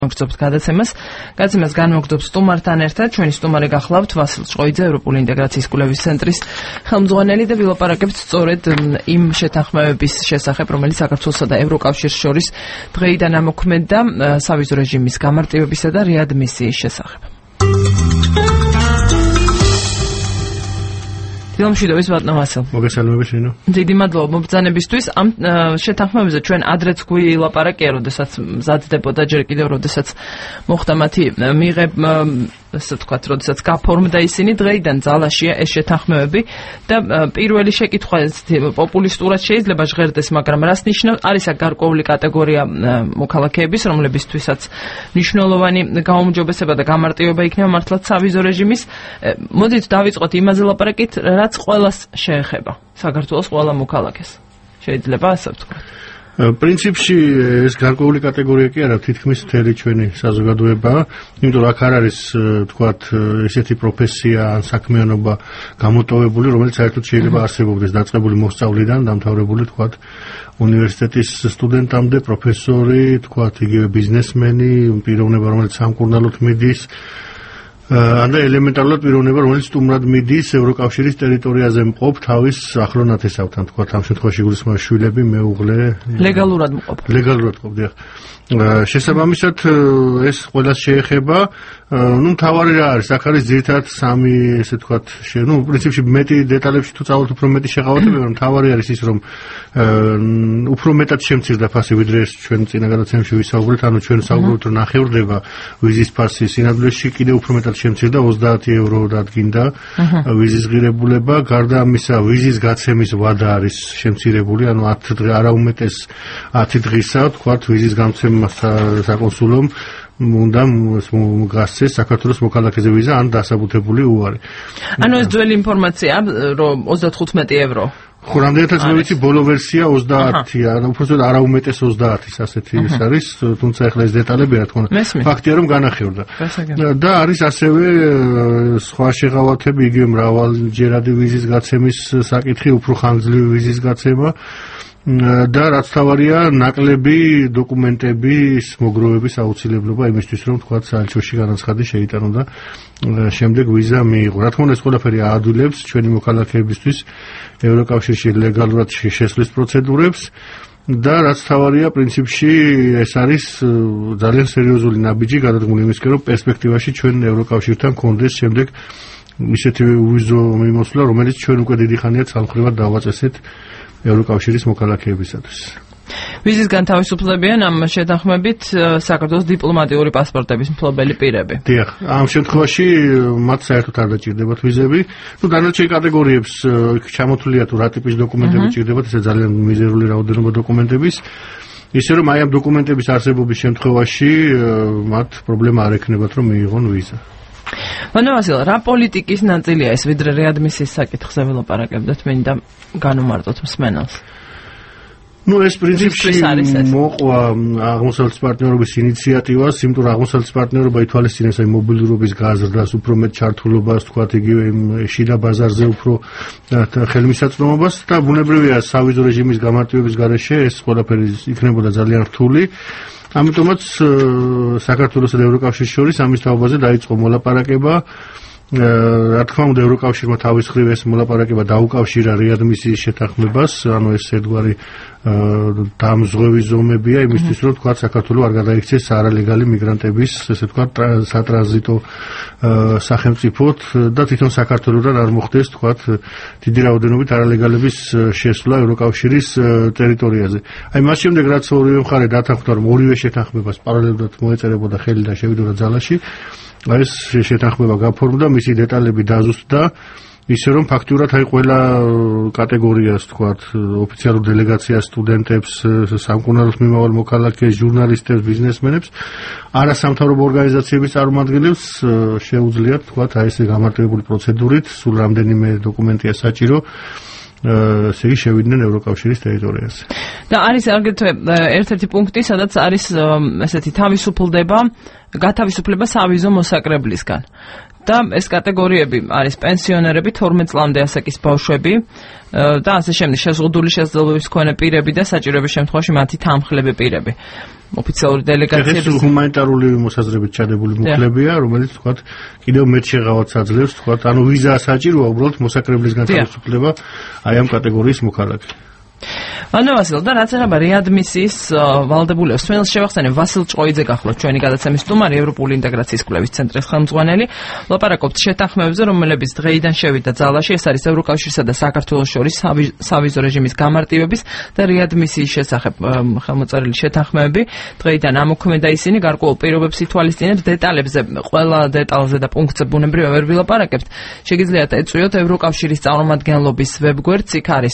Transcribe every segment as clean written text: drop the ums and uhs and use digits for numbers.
მოგწობთ გადაცემას განმოგდობ სტუმართან ერთად ჩვენი სტუმარი გახლავთ ვასილ ჭყოიძე ევროპული ინტეგრაციის კვლევის ცენტრის ხელმძღვანელი და ვილაპარაკებთ სწორედ იმ შეთანხმებების შესახებ რომელიც საქართველოსა და ევროკავშირს შორის დღეიდან ამოქმედდა სავიზო რეჟიმის გამარტივებისა და რეადმისიის შესახებ. მშვიდობის ბატონო ვასილ. მოგესალმებით შენო. დიდი მადლობა მობრძანებისთვის. ამ შეთანხმებებზე ჩვენ ადრეც გვილაპარაკია, როდესაც მზადდებოდა ჯერ კიდევ, როდესაც მოხდა მათი მიღება, ასე ვთქვათ, როდესაც გაფორმდა ისინი, დღეიდან ძალაშია ეს შეთანხმებები და პირველი შეკითხვა პოპულისტურად შეიძლება ჟღერდეს, მაგრამ რას ნიშნავს? არის აქ გარკვეული კატეგორია მოქალაქეების, რომლებისთვისაც მნიშვნელოვანი გაუმჯობესება და გამარტივება იქნება მართლაც სავიზო რეჟიმის. მოდით დავიწყოთ იმაზე ლაპარაკით, რაც ყველას შეეხება, საქართველოს ყველა მოქალაქეს. შეიძლება ასე ვთქვათ. პრინციპში ეს გარკვეული კატეგორია კი არა, თითქმის მთელი ჩვენი საზოგადოება, იმიტომ რომ აქ არ არის ვთქვათ ესეთი პროფესია ან საქმიანობა გამოტოვებული, რომელიც საერთოდ შეიძლება არსებობდეს დაწყებული მოსწავლიდან დამთავრებული ვთქვათ უნივერსიტეტის სტუდენტამდე, პროფესორი, ვთქვათ იგივე ბიზნესმენი, პიროვნება რომელიც სამკურნალოდ მიდის და ელემენტარულად პიროვნება რომელიც სტუმრად მიდის ევროკავშირის ტერიტორიაზე მყოფ თავის ახლო ნათესავთან თქვა ამ შემთხვევაში გულისხმობა შვილები მეუღლე ლეგალურად მყოფ შესაბამისად ეს ყველას შეეხება მთავარი რა არის აქ არის ძირითადად სამი ესე ვთქვათ პრინციპში მეტი დეტალებში თუ წავალთ უფრო მეტი შეღავათებია რომ მთავარი არის ის რომ უფრო მეტად შემცირდა ფასი ვიდრე ეს ჩვენ წინა გადაცემებში ვისაუბრეთ ანუ ჩვენ საუბრობთ რომ ნახევრდება ვიზის ფასი სინამდვილეში კიდევ უფრო მეტად შემცირდა 30 евро დადგინდა ვიზის ღირებულება გარდა ამისა ვიზის გაცემის ვადა არის შემცირებული ანუ 10 დღე არაუმეტეს 10 დღისა ვთქვათ ვიზის გამცემა საკონსულომ უნდა გასცეს საქართველოს მოქალაქეზე ვიზა ან დასაბუთებული უარი. ანუ ეს ძველი ინფორმაცია რომ 35 евро. ხო, რამდენადაც მე ვიცი, ბოლო ვერსია 30-ია, უბრალოდ არაუმეტეს 30-ის ასეთი ის არის, თუმცა ახლა ეს დეტალები რა თქმა უნდა, ფაქტია რომ განახევრდა. და არის ასევე სხვა შეღავათები, იგივე მრავალჯერადი ვიზის გაცემის საკითხი, უფრო ხანგრძლივი ვიზის გაცემა. და რაც თავარია ნაკლები დოკუმენტების მოგროვების აუცილებლობა იმისთვის რომ თქვა საელჩოში განაცხადი შეიტანო და შემდეგ ვიზა მიიღო. რა თქმა უნდა ეს ყველაფერი აადვილებს ჩვენი მოქალაქეებისთვის ევროკავშირში ლეგალურად შესვლის პროცედურებს და რაც თავარია პრინციპში ეს არის ძალიან სერიოზული ნაბიჯი გადადგმული იმისკენ რომ პერსპექტივაში ჩვენ ევროკავშირთან გქონდეს შემდეგ ისეთი ვიზო მიმოსვლა რომელიც ჩვენ უკვე დიდი ხანია ცალმხრივად დავაწესეთ ევროკავშირის მოქალაქეებისათვის. ვიზისგან თავისუფლებიან ამ შეთანხმებით საქართველოს დიპლომატიური პასპორტების მფლობელი პირები. დიახ, ამ შემთხვევაში მათ საერთოდ არ დაჭირდებათ ვიზები. დანარჩენ კატეგორიებს ჩამოთვლია თუ რა ტიპის დოკუმენტები ჭირდებათ, ესე ძალიან მიზერული რაოდენობა დოკუმენტების. ისე რომ აი ამ დოკუმენტების არსებობის შემთხვევაში მათ პრობლემა არ ექნებათ რომ მიიღონ ვიზა. მანო ვასილ, რა პოლიტიკის ნაწილია ეს ვიდრე რეადმისიის საკითხზე ვილაპარაკებდეთ, მინდა განუმარტოთ მსმენელს. Ну, ეს პრინციპში მოყვა აღმოსავლეთის პარტნიორობის ინიციატივას, იმიტომ რომ აღმოსავლეთის პარტნიორობა ითვალისწინებს აი მობილურობის გაზრდას, უფრო მეტ ჩართულობას, თქვათ იგივე შიდა ბაზარზე უფრო ხელმისაწვდომობას და ბუნებრივია სავიზო რეჟიმის გამარტივების გარეშე ეს ყველაფერი იქნებოდა ძალიან რთული. ამიტომაც საქართველოსა და ევროკავშირის შორის ამის თაობაზე დაიწყო მოლაპარაკება. რა თქმა უნდა ევროკავშირმა თავის მხრივ ეს მოლაპარაკება დაუკავშირა რეადმისიის შეთანხმებას, ანუ ეს ერთგვარი დამზღვევი ზომებია იმისთვის რომ თქვა საქართველოს არ გადაიქცეს არალეგალი მიგრანტების ესე თქვა სატრანზიტო სახელმწიფოდ და თვითონ საქართველოსთან არ მოხდეს თქვა დიდი რაოდენობით არალეგალების შესვლა ევროკავშირის ტერიტორიაზე. აი მას შემდეგ რაც ორივე მხარე დათანხმდა რომ ორივე შეთანხმებას პარალელურად მოეწერებოდა ხელი და შევიდოდა ძალაში ეს შეთანხმება გაფორმდა, მისი დეტალები დაზუსტდა, ისე რომ ფაქტურად აი ყველა კატეგორიას თქვათ, ოფიციალურ დელეგაციას, სტუდენტებს, სამკურნალოს მიმავალ მოქალაქეს, ჟურნალისტებს, ბიზნესმენებს, არასამთავრობო ორგანიზაციების წარმომადგენლებს შეუძლიათ თქვათ აი ესე გამარტივებული პროცედურით, სულ რამდენიმე დოკუმენტია საჭირო ესე იგი შევიდნენ ევროკავშირის ტერიტორიაზე. და არის აგრეთვე ერთ-ერთი პუნქტი, სადაც არის ესეთი გათავისუფლება სავიზო მოსაკრებლისგან. და ეს კატეგორიები არის პენსიონერები, 12 წლამდე ასაკის ბავშვები და ასე შემდეგ შეზღუდული შესაძლებლობის მქონე პირები და საჭიროების შემთხვევაში მათი თანმხლები პირები. ოფიციალური დელეგაციების ეს ჰუმანიტარული მოსაზრებით ჩადებული მუხლებია, რომელიც თქვათ კიდევ მეტ შეღავათს აძლევს, თქვათ, ანუ ვიზა საჭიროა უბრალოდ მოსაკრებლისგან თავისუფლება აი ამ კატეგორიის მოქალაქე. Anna Vasil, და რაც ეხება რეადმისიის ვალდებულებას, თვითონ შევახსენებ ვასილ ჭყოიძე გახლავთ ჩვენი გადაცემის სტუმარი, ევროპული ინტეგრაციის კვლევის ცენტრის ხელმძღვანელი. ლაპარაკობთ შეთანხმებებზე, რომლებიც დღეიდან შევიდა ძალაში, ეს არის ევროკავშირსა და საქართველოს შორის სავიზო რეჟიმის გამარტივების და რეადმისიის შესახებ ხელმოწერილი შეთანხმებები. დღეიდან ამოქმედა ისინი, გარკვეულ პირობებს ითვალისწინებს, დეტალებზე, ყველა დეტალზე და პუნქტზე ბუნებრივია ვერ ვილაპარაკებთ. შეგიძლიათ ეწვიოთ ევროკავშირის წარმომადგენლობის ვებგვერდს, იქ არის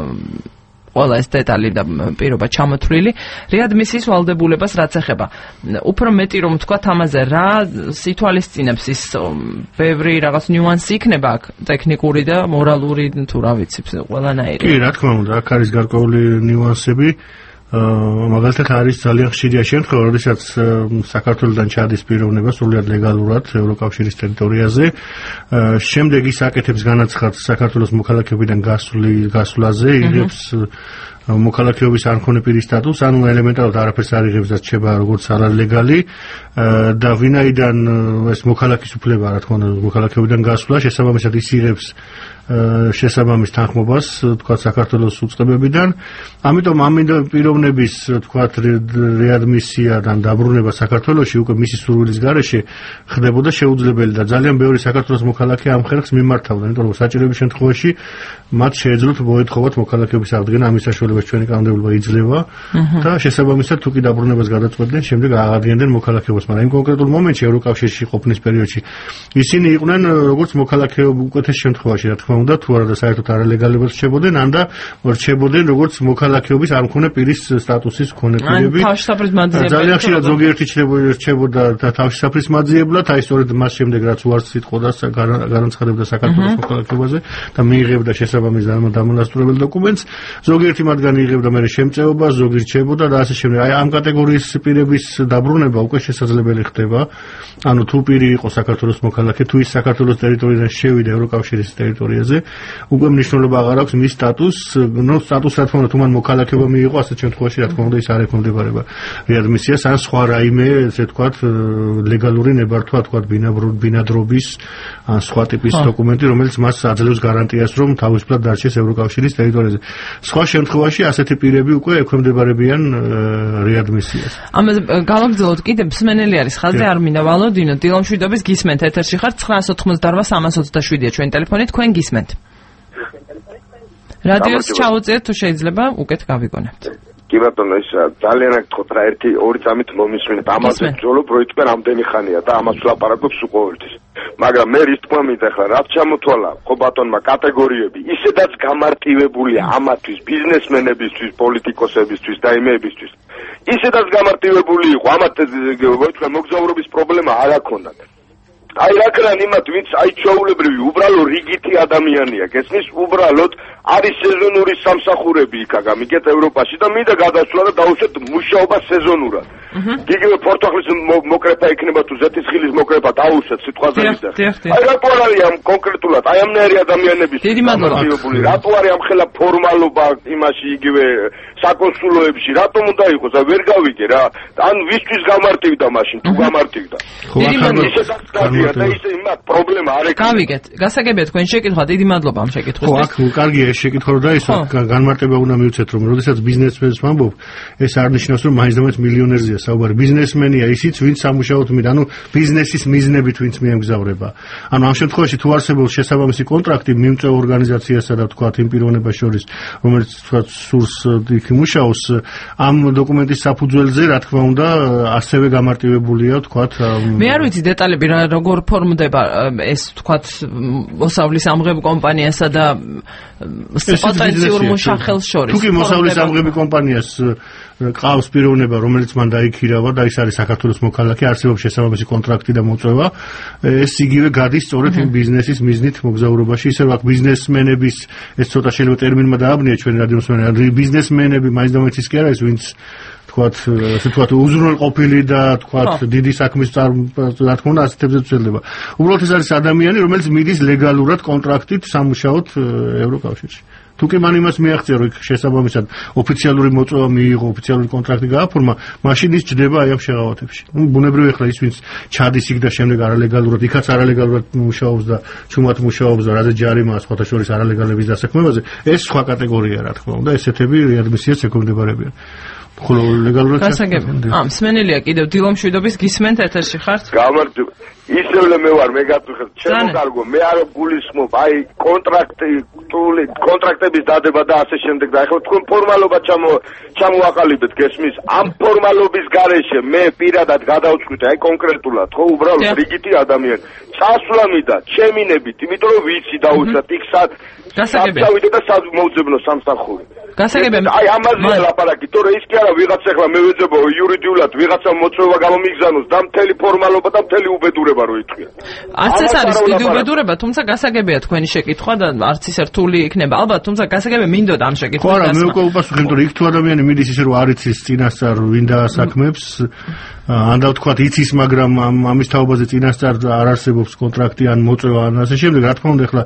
ყველა ეს დეტალი და პირობა ჩამოთვლილი. რეადმისიის ვალდებულებას რაც ეხება, უფრო მეტი რომ ვთქვათ ამაზე, რა სითვალისწინებს ის ბევრი რაღაც ნიუანსი იქნება აქ, ტექნიკური და მორალური თუ რა ვიცი, ყველანაირი. კი, რა თქმა უნდა, აქ არის გარკვეული ნიუანსები. მაგალითად არის ძალიან ხშირია შემთხვევა, როდესაც საქართველოსთან ჩადის პიროვნება სრულიად ლეგალურად ევროკავშირის ტერიტორიაზე. შემდეგ ის აკეთებს განაცხადს საქართველოს მოქალაქეობიდან გასვლაზე, იღებს მოქალაქეობის არ მქონე პირის სტატუსს, ანუ ელემენტარულად არაფერს არ იღებს და რჩება როგორც არალეგალი და ვინაიდან ეს მოქალაქის უფლება, რა თქმა უნდა, მოქალაქეობიდან გასვლა, შესაბამისად ის იღებს შესაბამის თანხმობას, თქვათ, საქართველოს უწყებებიდან. ამიტომ ამ პიროვნების, თქვათ, რეადმისიიდან დაბრუნება საქართველოში უკვე მისი სურვილის გარეშე ხდებოდა შეუძლებელი და ძალიან ბევრი საქართველოს მოქალაქე ამ ხერხს მიმართავდა, იმიტომ რომ საჭიროების შემთხვევაში მათ შეეძლოთ მოეთხოვათ მოქალაქეობის აღდგენა, ამის საშუალებას ჩვენი კანონმდებლობა იძლევა და შესაბამისად თუ კი დაბრუნებას გადაწყვეტდნენ, შემდეგ აღადგენდნენ მოქალაქეობას, მაგრამ იმ კონკრეტულ მომენტში ევროკავშირში ყოფნის პერიოდში ისინი იყვნენ როგორც მოქალაქეობა უკეთეს შემთხვევაში, რა თქმა უნდა, თუ არა და საერთოდ არალეგალურად რჩებოდნენ, ან და რჩებოდნენ როგორც მოქალაქეობის არ მქონე პირის სტატუსის მქონე პირები. ძალიან ხშირად ზოგიერთი რჩებოდა თავშესაფრის მაძიებლად, აი სწორედ მას შემდეგ რაც უარს იტყოდა განაცხადებდა საქართველოს მოქალაქეობაზე და მიიღებდა შესაბამის დამონასტურებელ დოკუმენტს. ზოგიერთი მათგანი იღებდა მერე შემწეობას, ზოგი რჩებოდა და ასე შემდეგ. აი ამ კატეგორიის პირების დაბრუნება უკვე შესაძლებელი ხდება. ანუ თუ პირი იყო საქართველოს მოქალაქე, თუ ის საქართველოს ტერიტორიიდან შევიდა ევროკავშირის ტერიტორიაზე, უკვე მნიშვნელობა აღარ აქვს მის სტატუსს, სტატუსს რა თქმა უნდა, თუ მან მოქალაქეობა მიიღო, ასეთ შემთხვევაში რა თქმა უნდა ის არ ექვემდებარება რეადმისიას, ან სხვა რაიმე, ესე ვთქვათ, ლეგალური ნებართვა, თქვათ, ბინადრობის, ან სხვა ტიპის დოკუმენტი, რომელიც მას აძლევს გარანტიას, რომ თავისუფლად დარჩეს ევროკავშირის ტერიტორიაზე. სხვა შემთხვევაში ასეთი პირები უკვე ექვემდებარებიან რეადმისიას. ამაზე გავაგრძელოთ კიდე, მსმენელი არის ხაზზე არმინა ვალოდინო, დილომშვიდობის გისმენთ, ეთერში ხართ 988-327-ია ჩვენი ტელეფონი, თქვენ გისმენთ. რადიოს ჩაუწიეთ თუ შეიძლება, უკეთ გავიგონებთ. კი ბატონო, ეს ძალიან აქ თქო რა 1-2 წამით მომისმინეთ, ამაზე ბრძოლობ პროექტი რამდენი ხანია და ამას ვლაპარაკობს უყოველთვის. მაგრამ მე რის თქმა მინდა ახლა რაც ჩამოთვალა ხო ბატონმა კატეგორიები, ისედაც გამარტივებულია ამათვის, ბიზნესმენებისთვის, პოლიტიკოსებისთვის და იმეებისთვის. ისედაც გამარტივებული იყო, ამათ თქვენ მოგზაურობის პრობლემა არ აქონდათ. აი რაკრან იმათ ვინც აი ჩვეულებრივი უბრალო რიგითი ადამიანია, გესმის, უბრალოდ არის სეზონური სამსახურები იქა გამიგეთ ევროპაში და მინდა გადასვლა და დაუშვათ მუშაობა სეზონურად. იგივე პორტუგალის მოკრეფა იქნება თუ ზეთისხილის მოკრეფა დაუშვათ სიტყვაზე მისახ. აი რატო არ არის ამ კონკრეტულად აი ამნაირი ადამიანების გამარტივებული, რატო არის ამ ხელა ფორმალობა იმაში იგივე საკონსულოებში, რატომ უნდა იყოს? აი ვერ გავიგე რა. ან ვისთვის გამარტივდა მაშინ თუ გამარტივდა. და ისე იმათ პრობლემა არ ექნება. გავიგეთ. გასაგებია თქვენ შეკითხვა, დიდი მადლობა ამ შეკითხვისთვის. ხო, აქ კარგია ეს შეკითხვა და ის განმარტება უნდა მივცეთ, რომ როდესაც ბიზნესმენს ვამბობ, ეს არ ნიშნავს, რომ მაინც და მაინც მილიონერზეა საუბარი. ბიზნესმენია ისიც, ვინც სამუშაოდ მიდ, ანუ ბიზნესის მიზნებით ვინც მიემგზავრება. ანუ ამ შემთხვევაში თუ არსებობს შესაბამისი კონტრაქტი მიმწევ ორგანიზაციასა და თქვათ იმ პიროვნებას შორის, რომელიც თქვათ სურს იქ იმუშაოს, ამ დოკუმენტის საფუძველზე, რა თქმა უნდა, ასევე გამარტივებულია, თქვათ. მე არ ვიცი დეტალები რა როგორ ფორმდება ეს თქვათ მოსავლის ამღებ კომპანიასა და პოტენციურ მუშახელს შორის. თუ კი მოსავლის ამღები კომპანიას ყავს პიროვნება, რომელიც მან დაიქირავა და ის არის საქართველოს მოქალაქე, არსებობს შესაბამისი კონტრაქტი და მოწვევა, ეს იგივე გადის სწორედ იმ ბიზნესის მიზნით მოგზაურობაში. ისე რომ ბიზნესმენების ეს ცოტა შეიძლება ტერმინმა დააბნია ჩვენ რადიოსმენები, ბიზნესმენები მაინც და მაინც ის კი არის, ვინც თქვათ უზრუნველყოფილი და თქვათ დიდი საქმის რა თქმა უნდა ასეთებზე ცვლილება. უბრალოდ ეს არის ადამიანი, რომელიც მიდის ლეგალურად კონტრაქტით სამუშაოდ ევროკავშირში. თუ კი მან იმას მიაღწია, რომ შესაბამისად ოფიციალური მოწვევა მიიღო, ოფიციალური კონტრაქტი გააფორმა, მაშინ ის ჯდება აი ამ შეღავათებში. ბუნებრივია ახლა ის ვინც ჩადის იქ და შემდეგ არალეგალურად, იქაც არალეგალურად მუშაობს და ჩუმად მუშაობს და რაზე ჯარიმაა სხვათა შორის არალეგალების დასაქმებაზე, ეს სხვა კატეგორია რა თქმა უნდა, ესეთები რეადმისიას ეკონდებარებიან. ხოლო ლეგალურად მსმენელია კიდევ დილომშვიდობის გისმენთ ეთერში ხართ? გამარჯობა. ისევ მე ვარ, მე გაწუხებ, ჩემო კარგო, მე არ გულისხმობ, აი კონტრაქტების დადება და ასე შემდეგ და ახლა თქვენ ფორმალობა ჩამოაყალიბეთ, გესმის? ამ ფორმალობის გარეშე მე პირადად გადავწყვიტე, აი კონკრეტულად, ხო, უბრალოდ რიგითი ადამიანი. წასვლამიდა, ჩემინებით, იმიტომ რომ ვიცი დაუშვათ იქ გასაგებია და მოვძებნო სამსახური. გასაგებია. აი ამაზეა ლაპარაკი, თორე ის კი არა ვიღაცა ახლა მე ვეძებო იურიდიულად ვიღაცა მოწვევა გამომიგზავნოს და მთელი ფორმალობა და მთელი უბედურება რო იტყვია. არც ეს არის დიდი უბედურება, თუმცა გასაგებია თქვენი შეკითხვა და არც ისე რთული იქნება. ალბათ, თუმცა გასაგებია მინდოდა ამ შეკითხვას. ხო, არა, მე უკვე უპასუხე, იმიტომ რომ იქ თუ ადამიანი მიდის ისე რომ არ იცის წინასწარ ვინ დაასაქმებს, ან დავთქვათ იცის, მაგრამ ამის თაობაზე წინასწარ არ არსებობს კონტრაქტი ან მოწვევა ან ასე შემდეგ, რა თქმა უნდა, ახლა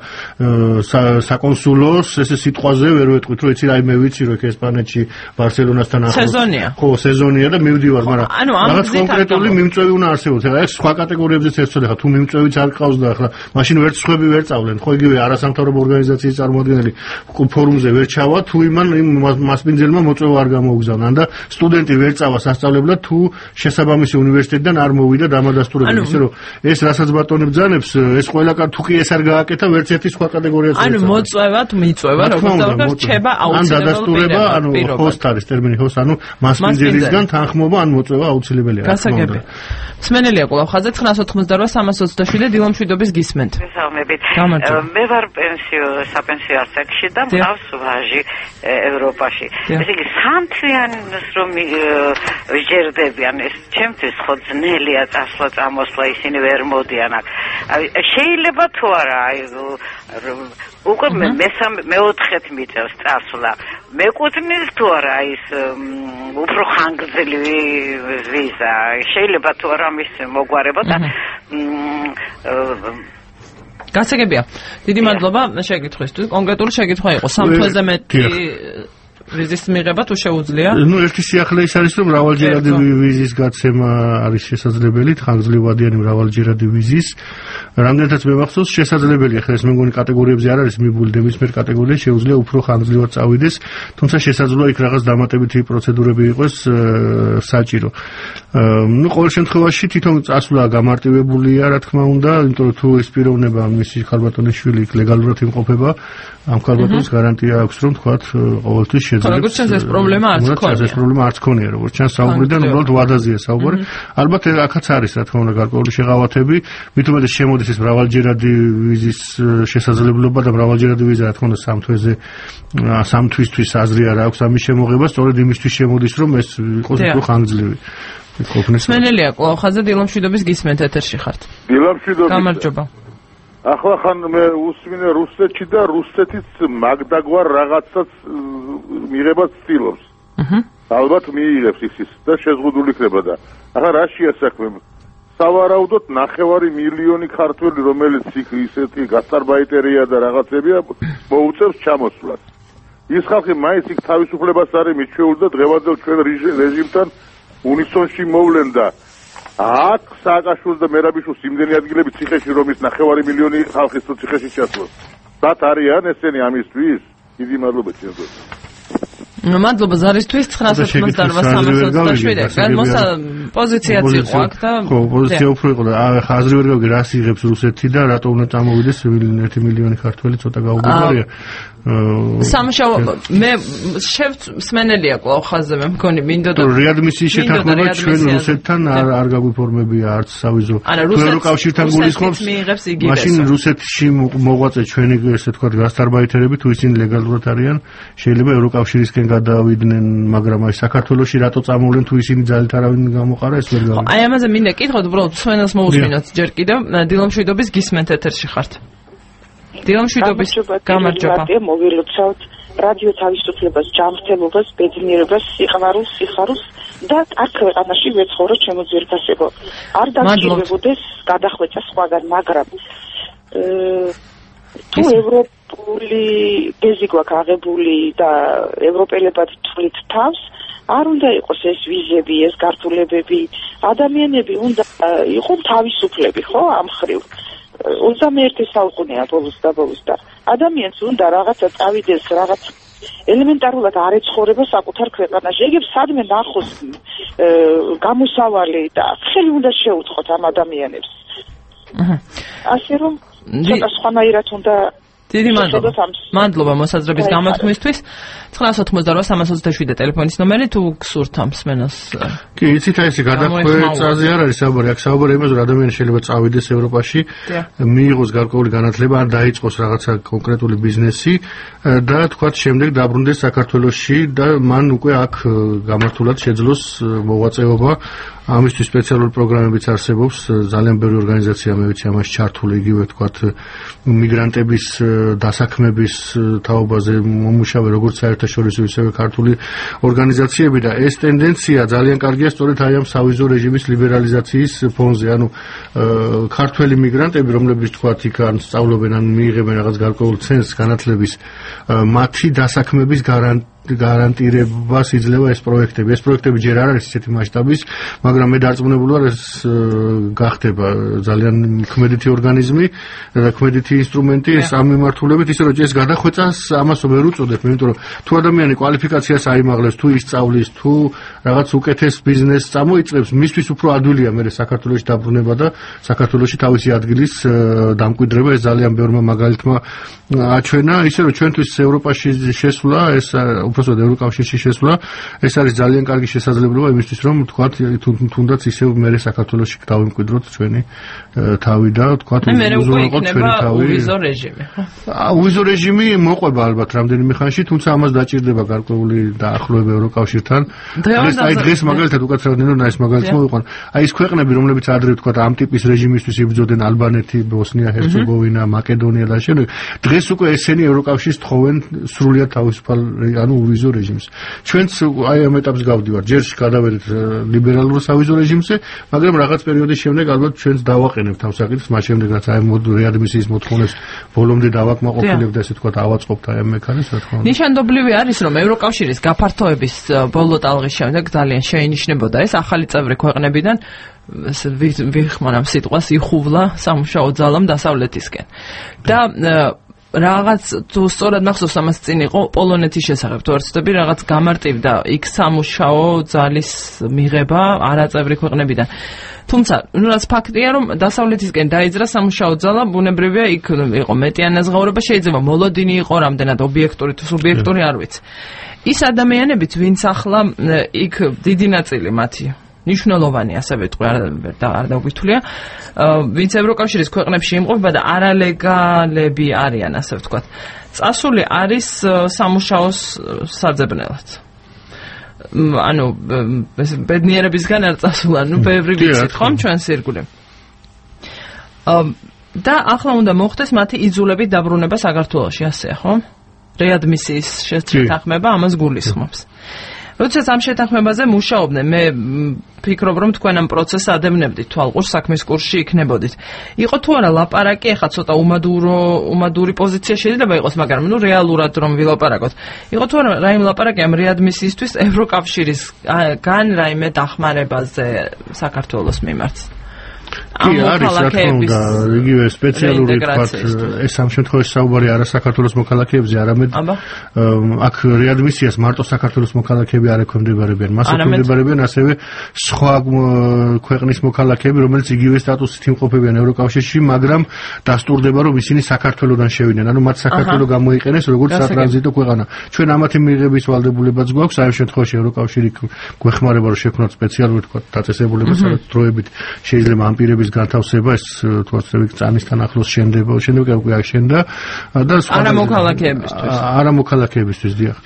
საკონსულოს ესე სიტყვაზე ვერ ვეტყვით, რომ იცი რა, მე ვიცი, რომ ესპანეთში ბარსელონასთან ახლოს სეზონია. ხო, სეზონია და მივდივარ, მაგრამ რაღაც კონკრეტული მიმწვევი უნდა არსებობს. ახლა ეს სხვა კატეგორიებზეც ერთხელ ახლა თუ მიმწვევიც არ ყავს და ახლა მაშინ ვერც სხვები ვერ წავლენ, ხო, იგივე არასამთავრობო ორგანიზაციის წარმომადგენელი ფორუმზე ვერ ჩავა, თუ იმან მასპინძელმა მოწვევა არ გამოუგზავნა და სტუდენტი ვერ წავა სასწავლებლად, თუ შესაბამისი უნივერსიტეტიდან არ მოვიდა დამადასტურებელი, ისე რომ ეს რასაც ბატონი ბრძანებს, ეს ყველა თუ კი ეს არ გააკეთა, ვერც ერთი სხვა კატეგორიას ვერ წავა. მოწვევა, მიწვევა, როგორც დავკარგ, რჩება აუცილებელი დადასტურება, host არის ტერმინი host, მასპინძელისგან თანხმობა ან მოწვევა აუცილებელია. გასაგებია. მსმენელია კვლავ ხაზზე 988-327 დილომშვიდობის გისმენთ. მოგესალმებით. მე ვარ საპენსიო ასაკში და მყავს ვაჟი ევროპაში. ესე იგი სამთვიანს რომ ვიჯერდებიან, ეს ჩემთვის ხო ძნელია წამოსვლა, ისინი ვერ მოდიან აქ. შეიძლება თუ არა, აი უკვე მეოთხეთ მიწევს წასვლა. მეკუთვნის თუ არა ის უფრო ხანგრძლივი ვიზა. შეიძლება თუ არა მის მოგვარება და გასაგებია. დიდი მადლობა შეკითხვისთვის. კონკრეტული შეკითხვა იყო 3 თვეზე მეტი ვიზის მიღება თუ შეუძლია? ერთი სიახლე ის არის, რომ მრავალჯერადი ვიზის გაცემა არის შესაძლებელი, ხანგრძლივადიანი მრავალჯერადი ვიზის. რამდენადაც მე მახსოვს, შესაძლებელია, ხა ეს მე მგონი კატეგორიებზე არ არის მიბული, ნებისმიერ კატეგორია შეუძლია უფრო ხანგრძლივად წავიდეს, თუმცა შესაძლოა იქ რაღაც დამატებითი პროცედურები იყოს საჭირო. ყოველ შემთხვევაში თვითონ წასვლა გამარტივებულია, რა თქმა უნდა, იმიტომ რომ თუ ეს პიროვნება მისი ხალბატონიშვილი იქ ლეგალურად იმყოფება, ამ ხალბატონს გარანტია აქვს, რომ თქვათ ყოველთვის როგორც ჩანს ეს პრობლემა არც ქონია. ეს პრობლემა არც ქონია, როგორც ჩანს საუბრიდან უბრალოდ ვადაზია საუბარი. ალბათ აქაც არის, რა თქმა უნდა, გარკვეული შეღავათები, მით უმეტეს შემოდის ეს მრავალჯერადი ვიზის შესაძლებლობა და მრავალჯერადი ვიზა, რა თქმა უნდა, 3 თვეზე 3 თვისთვის აზრი არ აქვს ამის შემოღება, სწორედ იმისთვის შემოდის, რომ ეს იყოს უფრო ხანგრძლივი. მსმენელია კვლავ ხაზზე დილომშვიდობის გისმენთ ეთერში ხართ. დილომშვიდობის. გამარჯობა. ახლა ხან მე უსმინე რუსეთში და რუსეთის მაგდაგვარ რაღაცას მიღებას ცდილობს. ალბათ მიიღებს ის და შეზღუდული იქნება და ახლა რაშია საქმე? სავარაუდოდ 9 მილიონი ქართველი, რომელიც იქ ისეთი გასტარბაიტერია და რაღაცებია, მოუწევს ჩამოსვლას. ის ხალხი მაინც იქ თავისუფლებას არ მიჩვეულ და დღევანდელ ჩვენ რეჟიმთან უნისონში მოვლენდა. აქ სააკაშვილს და მერაბიშვილს იმდენი ადგილები ციხეში, რომ ის 9 მილიონი ხალხის თუ ციხეში ჩასვლას. სად არიან ესენი ამისთვის? დიდი მადლობა ჩემთვის. მადლობა ზარისთვის 988-327. განმოსა პოზიციაც იყო აქ და ხო, პოზიცია უფრო იყო და ახლა აზრი ვერ გავიგე რას იღებს რუსეთი და რატო უნდა წამოვიდეს 1 მილიონი ქართველი, ცოტა გაუგებარია. სამშაბათო მე მსმენელია კვლავ ხაზზე მე მგონი მინდოდა რეადმისიის შეთანხმება ჩვენ რუსეთთან არ გაგვიფორმებია არც სავიზო ევროკავშირთან გულისხმობს მაშინ რუსეთში მოღვაწე ჩვენი ესე თქვა გასტარბაიტერები თუ ისინი ლეგალურად არიან შეიძლება ევროკავშირისკენ გადავიდნენ მაგრამ აი საქართველოში რატო წამოვლენ თუ ისინი ძალით არავინ გამოყარა ეს ვერ გავიგე აი ამაზე მინდა კითხოთ უბრალოდ მსმენელს მოусმინოთ ჯერ კიდევ დილომშვიდობის გისმენთ ეთერში ხართ დილომშვიდობის გამარჯობა მოგილოცავთ რადიო თავისუფლებას ჯანმრთელობას ბედნიერებას სიხარულს და აქ ქვეყანაში ვეცხოვრო ჩემო ძვირფასებო არ დაგჭირებოდეს გადახვეწა სხვაგან მაგრამ თუ ევროპული ბეზი გვაქვს აღებული და ევროპელებად თვლით თავს, არ უნდა იყოს ეს ვიზები, ეს გართულებები, ადამიანები უნდა იყოს თავისუფლები, ხო, ამ ხრივ. 21 საუკუნეა ბოლოს და ადამიანს უნდა რაღაცა წავიდეს, რაღაც ელემენტარულად არ ეცხოვრება საკუთარ ქვეყანაში. ეგებს სადმე ნახოს გამოსავალი და ხელი უნდა შეუწყოთ ამ ადამიანებს. ასე რომ ცოტა სხვანაირად უნდა დიდი მადლობა მოსაზრების გამოთქმისთვის. 988-327 ტელეფონის ნომერი თუ გსურთ ამ მსმენელს. კი, იცით აი ესე გადახვეწაზე არ არის საუბარი, აქ საუბარი იმაზე რომ ადამიანი შეიძლება წავიდეს ევროპაში, მიიღოს გარკვეული განათლება, ან დაიწყოს რაღაცა კონკრეტული ბიზნესი და თქვათ შემდეგ დაბრუნდეს საქართველოში და მან უკვე აქ გამართულად შეძლოს მოღვაწეობა. ამისთვის სპეციალური პროგრამებიც არსებობს, ძალიან ბევრი ორგანიზაცია მე ვიცი ამაში ჩართული, იგივე თქვათ მიგრანტების დასაქმების თაობაზე მომუშავე როგორც საერთაშორისო ისევე ქართული ორგანიზაციები და ეს ტენდენცია ძალიან კარგია სწორედ აი ამ სავიზო რეჟიმის ლიბერალიზაციის ფონზე, ანუ ქართველი მიგრანტები, რომლებიც თქვათ იქ ან სწავლობენ ან მიიღებენ რაღაც გარკვეულ ცენზს განათლების, მათი დასაქმების გარანტირებას იძლევა ეს პროექტები. ეს პროექტები ჯერ არ არის ისეთი მასშტაბის, მაგრამ მე დარწმუნებული ვარ ეს გახდება ძალიან ქმედითი ორგანიზმი და ქმედითი ინსტრუმენტი ეს ამ მიმართულებით, ისე რომ ეს გადახვეწას ამას ვერ უწოდებ, იმიტომ რომ თუ ადამიანი კვალიფიკაციას აიმაღლებს, თუ ისწავლის, თუ რაღაც უკეთეს ბიზნესს წამოიწყებს, მისთვის უფრო ადვილია მე საქართველოში დაბრუნება და საქართველოში თავისი ადგილის დამკვიდრება. ეს ძალიან ბევრმა მაგალითმა აჩვენა, ისე რომ ჩვენთვის ევროპაში შესვლა, ეს უბრალოდ ევროკავშირში შესვლა, ეს არის ძალიან კარგი შესაძლებლობა იმისთვის, რომ თქვათ თუნდაც ისევ მე საქართველოში დავიმკვიდროთ ჩვენი თავი და თქვათ უზრუნველყოთ ჩვენი თავი. უვიზო რეჟიმი. უვიზო რეჟიმი მოყვება ალბათ რამდენიმე ხანში, თუმცა ამას დაჭირდება გარკვეული დაახლოება ევროკავშირთან. დღეს მაგალითად უკაცრავად ნინო ეს მაგალითს მოვიყვან. აი ეს ქვეყნები, რომლებიც ადრე თქვათ ამ ტიპის რეჟიმისთვის იბრძოდნენ, ალბანეთი, ბოსნია, ჰერცეგოვინა, მაკედონია და შემდეგ, დღეს უკვე ესენი ევროკავშირს თხოვენ სრულიად თავისუფალ ანუ უვიზო რეჟიმს. ჩვენც აი ამ ეტაპს გავდივართ. ჯერ გადავედით ლიბერალურ სავიზო რეჟიმზე, მაგრამ რაღაც პერიოდის შემდეგ ალბათ ჩვენც დავაყენებთ ამ საკითხს, მას შემდეგ რაც აი რეადმისიის მოთხოვნებს ბოლომდე დავაკმაყოფილებ და ესე თქვა დავაწყობთ აი ამ მექანიზმს, რა თქმა უნდა. ნიშანდობლივი არის, რომ ევროკავშირის გაფართოების ბოლო ტალღის შემდეგ ძალიან შეინიშნებოდა ეს ახალი წევრი ქვეყნებიდან ვიხმარამ სიტყვას იხუვლა სამუშაო ძალამ დასავლეთისკენ. და რაღაც თუ სწორად მახსოვს ამას წინ იყო პოლონეთის შესახებ თუ არ ვცდები რაღაც გამარტივდა იქ სამუშაო ძალის მიღება არაწევრი ქვეყნებიდან. თუმცა რაც ფაქტია რომ დასავლეთისკენ დაიძრა სამუშაო ძალა, ბუნებრივია იქ იყო მეტი ანაზღაურება, შეიძლება მოლოდინი იყო რამდენად ობიექტური თუ სუბიექტური არ ვიცი. ის ადამიანებიც ვინც ახლა იქ დიდი ნაწილი მათი ნიშნულოვანი ასევე თქვი არ დაგვითვლია, ვინც ევროკავშირის ქვეყნებში იმყოფება და არალეგალები არიან, ასე ვთქვათ. წასული არის სამუშაოს საძებნელად. ანუ ბედნიერებისგან არ წასულა, ნუ ბევრი ვიცით ხომ ჩვენს ირგვლივ. და ახლა უნდა მოხდეს მათი იძულებით დაბრუნება საქართველოში, ასეა ხო? რეადმისიის შეთანხმება ამას გულისხმობს. როდესაც ამ შეთანხმებაზე მუშაობდნენ, მე ფიქრობ, რომ თქვენ ამ პროცესს ადევნებდით, თვალყურს საქმის კურსში იქნებოდით. იყო თუ არა ლაპარაკი, ახლა ცოტა უმადური პოზიცია შეიძლება იყოს, მაგრამ ნუ რეალურად რომ ვილაპარაკოთ. იყო თუ არა რაიმე ლაპარაკი ამ რეადმისიისთვის ევროკავშირისგან რაიმე დახმარებაზე საქართველოს მიმართ? კი არის, რა თქმა უნდა, იგივე სპეციალური თქვათ ეს ამ შემთხვევაში საუბარი არა საქართველოს მოქალაქეებზე, არამედ აქ რეადმისიას მარტო საქართველოს მოქალაქეები არ ექვემდებარებიან, მას ექვემდებარებიან ასევე სხვა ქვეყნის მოქალაქეები, რომელიც იგივე სტატუსით იმყოფებიან ევროკავშირში, მაგრამ დასტურდება, რომ ისინი საქართველოდან შევიდნენ, ანუ მათ საქართველო გამოიყენეს როგორც სატრანზიტო ქვეყანა. ჩვენ ამათი მიღების ვალდებულებაც გვაქვს, აი ამ შემთხვევაში ევროკავშირი გვეხმარება, რომ შექმნათ სპეციალური თქვათ დაწესებულება, სადაც დროებით შეიძლება ამ პირების განთავსება ეს თქვათ წამისთან ახლოს შემდეგ უკვე აშენდა და სხვა არა მოქალაქეებისთვის დიახ.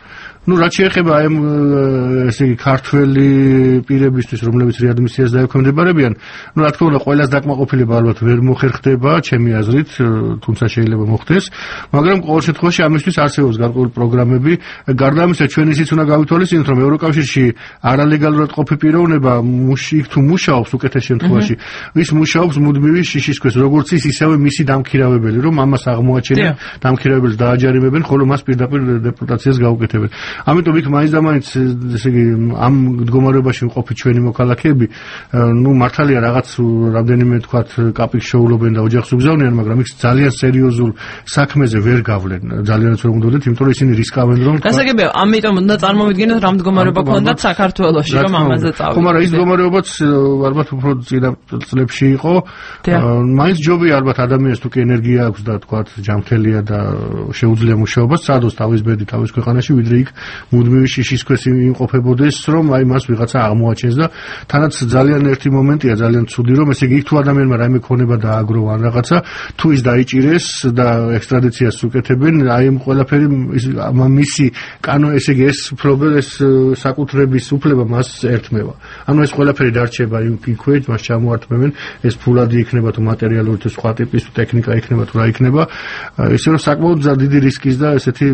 ну რაც შეეხება აი ესე იგი ქართველი პირებისთვის რომლებიც რეადმისიას დაექვემდებარებიან ну რა თქმა უნდა ყველას დაკმაყოფილება ალბათ ვერ მოხერხდება ჩემი აზრით თუმცა შეიძლება მოხდეს მაგრამ ყოველ შემთხვევაში ამისთვის არსებობს გარკვეული პროგრამები გარდა ამისა ჩვენ ისიც უნდა გავითვალისწინოთ რომ ევროკავშირში არალეგალურად ყოფი პიროვნება იქ თუ მუშაობს უკეთეს შემთხვევაში ის მუშაობს მუდმივი შიშის ქვეშ როგორც ის ისევე მისი დამქირავებელი რომ ამას აღმოაჩენენ დამქირავებელს დააჯარიმებენ ხოლო მას პირდაპირ დეპუტაციას გაუკეთებენ ამიტომ იქ მაინც და მაინც ესე იგი ამ მდგომარეობაში მყოფი ჩვენი მოქალაქეები ну მართალია რაღაც რამდენიმე თქვათ კაპიკს შეულობენ და ოჯახს უგზავნიან მაგრამ იქ ძალიან სერიოზულ საქმეზე ვერ გავლენ ძალიანაც ვერ უნდათ იმიტომ რომ ისინი რისკავენ რომ გასაგებია ამიტომ უნდა წარმოვიდგინოთ რა მდგომარეობა ქონდათ საქართველოში რომ ამაზე წავიდეთ ხომ არა ის მდგომარეობაც ალბათ უფრო წინა წლებში იყო მაინც ჯობია ალბათ ადამიანს თუ კი ენერგია აქვს და თქვათ ჯანმრთელია და შეუძლია მუშაობას წადოს თავის ბედი თავის ქვეყანაში ვიდრე იქ მუდმივი შიშის ქვეშ იმყოფებოდეს რომ აი მას ვიღაცა აღმოაჩენს და თანაც ძალიან ერთი მომენტია ძალიან ცუდი რომ ესე იგი იქ თუ ადამიანმა რაიმე ქონება დააგრო ან რაღაცა თუ ის დაიჭირეს და ექსტრადიციას უკეთებენ აი ამ ყველაფერი მისი კანო ესე იგი ეს პრობლემის საკუთრების უფლება მას ერთმევა ანუ ეს ყველაფერი დარჩება იქვე მას ჩამოართმევენ ეს ფულადი იქნება თუ მატერიალური თუ სხვა ტიპის ტექნიკა იქნება თუ რა იქნება ისე რომ საკმაოდ დიდი რისკის და ესეთი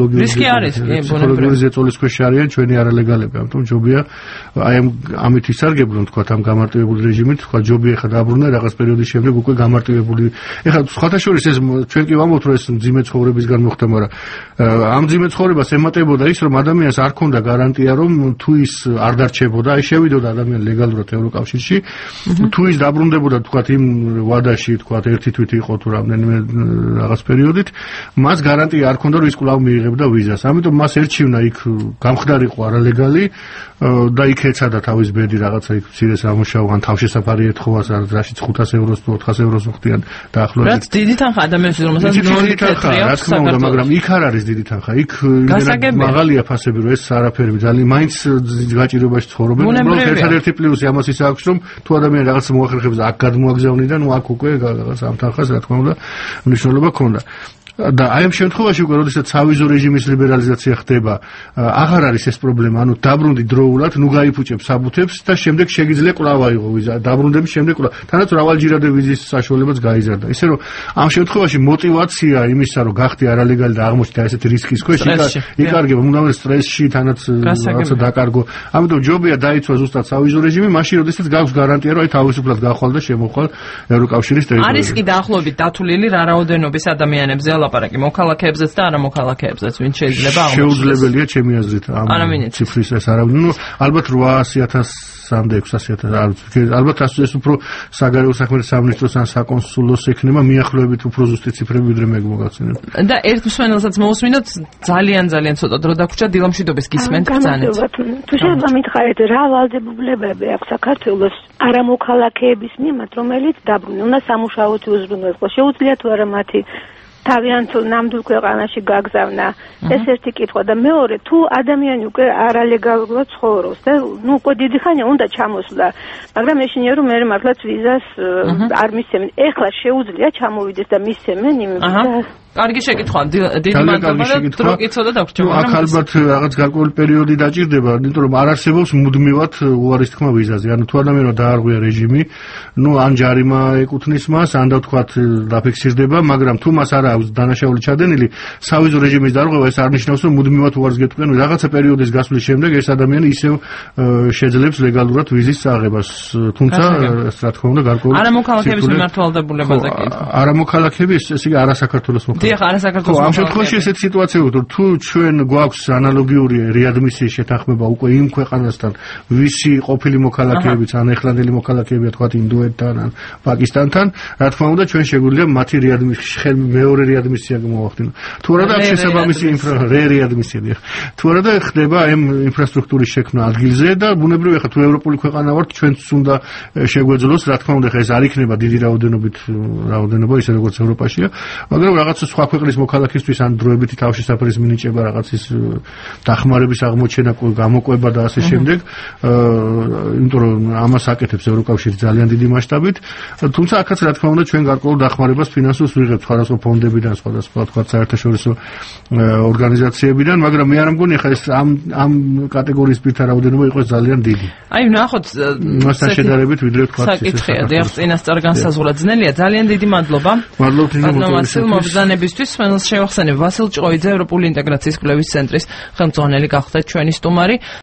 ფსიქოლოგიური ზეწოლის ქვეშ არიან ჩვენი არალეგალები ამიტომ ჯობია აი ამით ისარგებლონ თქვა ამ გამარტივებული რეჟიმით თქვა ჯობია ხა დაბრუნდა რაღაც პერიოდის შემდეგ უკვე გამარტივებული ეხლა სხვათა შორის ეს ჩვენ კი ვამბობთ რომ ეს მძიმე ცხოვრებისგან მოხდა მაგრამ ამ მძიმე ცხოვრებას ემატებოდა ის რომ ადამიანს არ ქონდა გარანტია რომ თუ ის არ დარჩებოდა აი შევიდოდა ადამიანი ლეგალურად ევროკავშირში თუ ის დაბრუნდებოდა თქვა იმ ვადაში თქვა ერთი თვით იყო თუ რამდენიმე რაღაც პერიოდით მას გარანტია არ ქონდა რომ ის კვლავ მიიღებდა ვიზას ამიტომ მას ერჩივნა იქ გამხდარიყო არალეგალი და იქ ეცადა თავის ბედი რაღაცა იქ მცირეს ამუშავა ან თავშესაფარი ეთხოვას რაშიც 500 ევროს თუ 400 ევროს უხდიან დაახლოებით რაც დიდი თანხა ადამიანს რომელსაც ნული თეთრია რა თქმა უნდა მაგრამ იქ არ არის დიდი თანხა იქ მაღალია ფასები რომ ეს არაფერი ძალიან მაინც გაჭირებაში ცხოვრობენ უბრალოდ ერთადერთი პლუსი ამას ის აქვს რომ თუ ადამიანი რაღაც მოახერხებს აქ გადმოაგზავნიდა ნუ აქ უკვე რაღაც ამ თანხას რა თქმა უნდა მნიშვნელობა ქონდა და აი ამ შემთხვევაში უკვე როდესაც სავიზო რეჟიმის ლიბერალიზაცია ხდება აღარ არის ეს პრობლემა ანუ დაბრუნდი დროულად ნუ გაიფუჭებ საბუთებს და შემდეგ შეგიძლია კვლავ აიღო ვიზა დაბრუნდების შემდეგ კვლავ თანაც მრავალჯერადე ვიზის საშუალებაც გაიზარდა ისე რომ ამ შემთხვევაში мотиваცია იმისა რომ გახდი არალეგალი და აღმოჩნდა ესეთი რისკის ქვეშ იკარგება მუდმივ სტრესში თანაც რაღაცა დაკარგო ამიტომ ჯობია დაიცვა ზუსტად სავიზო რეჟიმი მაშინ როდესაც გაქვს გარანტია რომ აი თავისუფლად გახვალ და შემოხვალ ევროკავშირის ტერიტორიაზე არის კი დაახლოებით დათვლილი რა რაოდენობის ადამიანებზე ლაპარაკი მოქალაქეებზეც და არამოქალაქეებზეც ვინ შეიძლება აღმოჩნდეს შეუძლებელია ჩემი აზრით ამ ციფრის ეს არავინ ნუ ალბათ 800,000-მდე 600,000 ალბათ ეს უფრო საგარეო საქმეთა სამინისტროს ან საკონსულოს ექნება მიახლოებით უფრო ზუსტი ციფრები ვიდრე მე მოგაცინებ და ერთ მსმენელსაც მოусმინოთ ძალიან ცოტა დრო დაგვრჩა დილამშვიდობის გისმენთ ბრძანეთ თუ შეიძლება მითხარით რა ვალდებულებები აქვს საქართველოს არამოქალაქეების მიმართ რომელიც დაბრუნდნენ უნდა სამუშაოთი უზრუნველყო შეუძლია თუ არა მათი თავიანთ ნამდვილ ქვეყანაში გაგზავნა ეს ერთი კითხვა და მეორე თუ ადამიანი უკვე არალეგალურად ცხოვრობს და ნუ უკვე დიდი ხანია უნდა ჩამოსვლა მაგრამ ეშინია რომ მე მართლაც ვიზას არ მისცემენ ეხლა შეუძლია ჩამოვიდეს და მისცემენ იმ ვიზას კარგი შეკითხვა დიდი მადლობა და დრო კითხვა დაგვრჩა აქ ალბათ რაღაც გარკვეული პერიოდი დაჭირდება იმიტომ რომ არ არსებობს მუდმივად უარის თქმა ვიზაზე ანუ თუ ადამიანმა დაარღვია რეჟიმი ნუ ან ჯარიმა ეკუთვნის მას ან და თქვათ დაფიქსირდება მაგრამ თუ მას არ აქვს დანაშაული ჩადენილი სავიზო რეჟიმის დარღვევა ეს არ ნიშნავს რომ მუდმივად უარს გეტყვიან რაღაცა პერიოდის გასვლის შემდეგ ეს ადამიანი ისევ შეძლებს ლეგალურად ვიზის წაღებას თუმცა რა თქმა უნდა გარკვეული არამოქალაქეების მიმართ ვალდებულებაზე კითხვა არამოქალაქეების ესე იგი არასაკრთულოს დიახ არასაკრთულოს ამ შემთხვევაში ესეთი სიტუაცია ვთქვი თუ ჩვენ გვაქვს ანალოგიური რეადმისიის შეთანხმება უკვე იმ ქვეყანასთან ვისი ყოფილი მოქალაქეებიც ან ეხლანდელი მოქალაქეებია თქვათ ინდოეთთან ან პაკისტანთან რა თქმა უნდა ჩვენ შეგვიძლია მათი რეადმისია მეორე რეადმისია მოახდინო თუ არა და შესაბამისი რეადმისია თუ არა და ხდება ამ ინფრასტრუქტურის შექმნა ადგილზე და ბუნებრივია ხა თუ ევროპული ქვეყანა ვართ ჩვენც უნდა შეგვეძლოს რა თქმა უნდა ხა ეს არ იქნება დიდი რაოდენობა ისე როგორც ევროპაშია მაგრამ რაღაცა სხვა ქვეყნის მოქალაქისთვის ან დროებითი თავშესაფრის მინიჭება, რაღაც ის დახმარების აღმოჩენა, გამოყვება და ასე შემდეგ, იმიტომ რომ ამას აკეთებს ევროკავშირი ძალიან დიდი მასშტაბით, თუმცა აქაც რა თქმა უნდა ჩვენ გარკვეულ დახმარებას ფინანსურს ვიღებთ სხვადასხვა ფონდებიდან, სხვადასხვა თქვა საერთაშორისო ორგანიზაციებიდან, მაგრამ მე არ მგონი ხა ეს ამ კატეგორიის პირთა რაოდენობა იყოს ძალიან დიდი. აი ნახოთ მასთან შედარებით ვიდრე თქვა საკითხია, დიახ, წინასწარ განსაზღვრა ძნელია. ძალიან დიდი მადლობა. მადლობთ მობრძანებისთვის. შევახსენებ ვასილ ჭყოიძე, ევროპული ინტეგრაციის კვლევის ცენტრის ხელმძღვანელი გახდეთ ჩვენი სტუმარი.